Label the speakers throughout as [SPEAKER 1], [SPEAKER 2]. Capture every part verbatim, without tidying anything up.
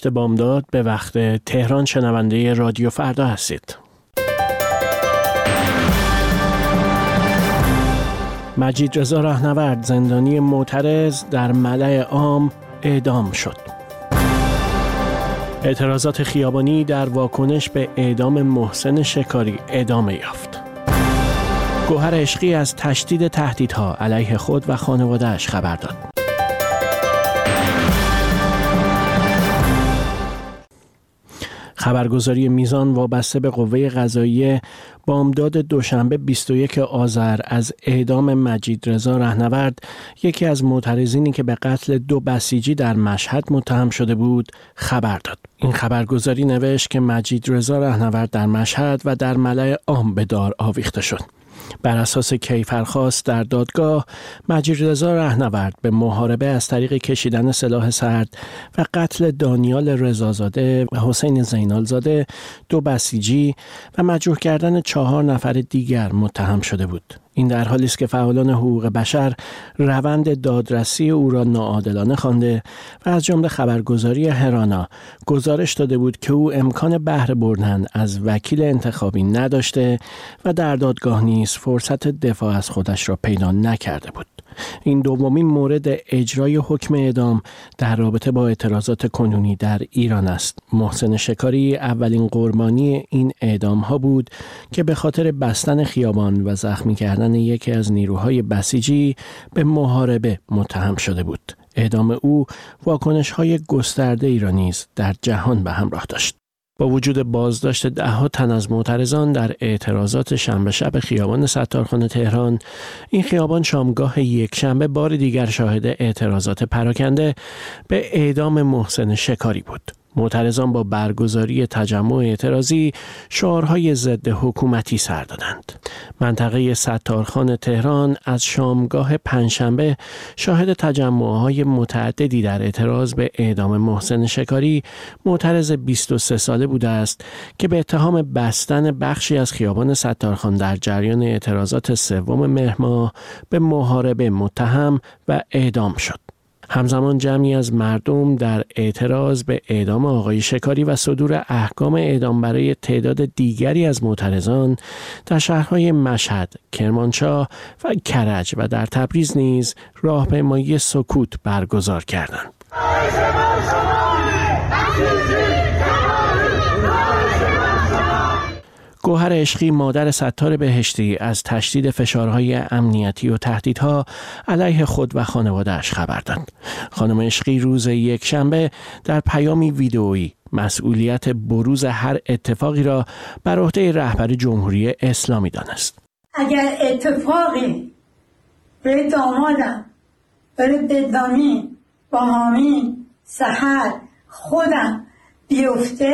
[SPEAKER 1] بامداد به وقت تهران شنونده رادیو فردا هستید. مجید رضا رهنورد زندانی معترض در ملأ عام اعدام شد. اعتراضات خیابانی در واکنش به اعدام محسن شکاری ادامه یافت. گوهر عشقی از تشدید تهدیدها علیه خود و خانواده‌اش خبر داد. خبرگزاری میزان وابسته به قوه قضاییه بامداد دوشنبه بیست و یکم آذر از اعدام مجید رضا رهنورد، یکی از معترضینی که به قتل دو بسیجی در مشهد متهم شده بود، خبر داد. این خبرگزاری نوشت که مجید رضا رهنورد در مشهد و در ملأ عام به دار آویخته شد. بر اساس کیفرخواست در دادگاه، مجید رضا رهنورد به محاربه از طریق کشیدن سلاح سرد و قتل دانیال رضازاده و حسین زینالزاده، دو بسیجی، و مجروح کردن چهار نفر دیگر متهم شده بود. این در حالی است که فعالان حقوق بشر روند دادرسی او را ناعادلانه خوانده و از جمله خبرگزاری هرانا گزارش داده بود که او امکان بهره بردن از وکیل انتخابی نداشته و در دادگاه نیز فرصت دفاع از خودش را پیدا نکرده بود. این دومین مورد اجرای حکم اعدام در رابطه با اعتراضات کنونی در ایران است. محسن شکاری اولین قربانی این اعدام ها بود که به خاطر بستن خیابان و زخمی کردن یکی از نیروهای بسیجی به محاربه متهم شده بود. اعدام او واکنش های گسترده ای را نیز در جهان به همراه داشت. با وجود بازداشت ده‌ها تن از معترضان در اعتراضات شنبه شب خیابان ستارخان تهران، این خیابان شامگاه یک شنبه بار دیگر شاهد اعتراضات پراکنده به اعدام محسن شکاری بود. معترضان با برگزاری تجمع اعتراضی شعارهای ضد حکومتی سر دادند. منطقه ستارخان تهران از شامگاه پنجشنبه شاهد تجمع‌های متعددی در اعتراض به اعدام محسن شکاری، معترض بیست و سه ساله بوده است که به اتهام بستن بخشی از خیابان ستارخان در جریان اعتراضات سوم مهر ماه به محاربه متهم و اعدام شد. همزمان جمعی از مردم در اعتراض به اعدام آقای شکاری و صدور احکام اعدام برای تعداد دیگری از معترضان در شهرهای مشهد، کرمانشاه و کرج و در تبریز نیز راهپیمایی سکوت برگزار کردند. گوهر عشقی مادر ستار بهشتی از تشدید فشارهای امنیتی و تهدیدها علیه خود و خانواده‌اش خبر داد. خانم عشقی روز یکشنبه در پیامی ویدئویی مسئولیت بروز هر اتفاقی را بر عهده رهبر جمهوری اسلامی دانست.
[SPEAKER 2] اگر اتفاقی به دامادم برای بدنامی با حامین سحر خودم بیفته،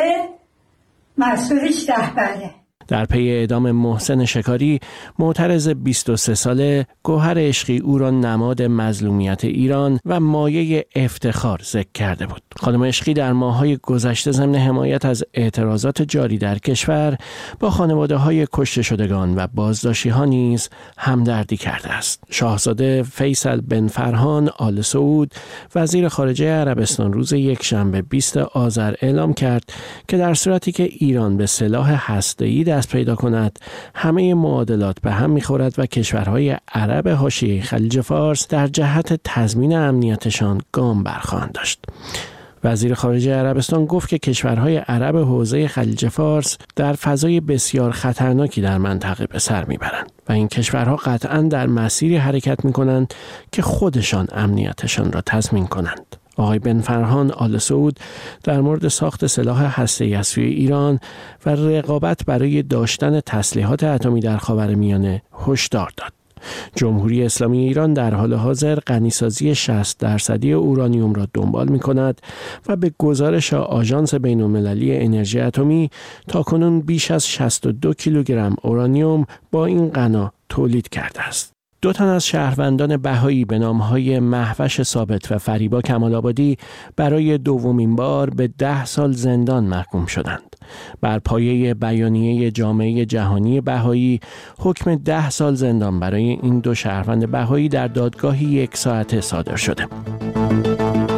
[SPEAKER 2] مسئولش رهبره.
[SPEAKER 1] در پی اعدام محسن شکاری، معترض بیست و سه ساله گوهر عشقی او را نماد مظلومیت ایران و مایه افتخار ذکر کرده بود. خانم عشقی در ماه‌های گذشته ضمن حمایت از اعتراضات جاری در کشور با خانواده‌های کشته شدگان و بازداشتی‌ها نیز همدردی کرده است. شاهزاده فیصل بن فرهان آل سعود وزیر خارجه عربستان روز یکشنبه بیست آذر اعلام کرد که در صورتی که ایران به سلاح هسته‌ای دست پیدا کند، همه معادلات به هم می‌خورد و کشورهای عرب حاشیه خلیج فارس در جهت تضمین امنیتشان گام برخواهند داشت. وزیر خارجه عربستان گفت که کشورهای عرب حوزه خلیج فارس در فضای بسیار خطرناکی در منطقه به سر میبرند و این کشورها قطعاً در مسیری حرکت میکنند که خودشان امنیتشان را تضمین کنند. آقای بن فرهان آل سعود در مورد ساخت سلاح هسته‌ای از سوی ایران و رقابت برای داشتن تسلیحات اتمی در خاورمیانه هشدار داد. جمهوری اسلامی ایران در حال حاضر غنیسازی شصت درصدی اورانیوم را دنبال می‌کند و به گزارش آژانس بین‌المللی انرژی اتمی تاکنون بیش از شصت و دو کیلوگرم اورانیوم با این غنا تولید کرده است. دو تن از شهروندان بهایی به نام‌های مهوش ثابت و فریبا کمال‌آبادی برای دومین بار به ده سال زندان محکوم شدند. بر پایه بیانیه جامعه جهانی بهایی، حکم ده سال زندان برای این دو شهروند بهایی در دادگاهی یک ساعته صادر شده.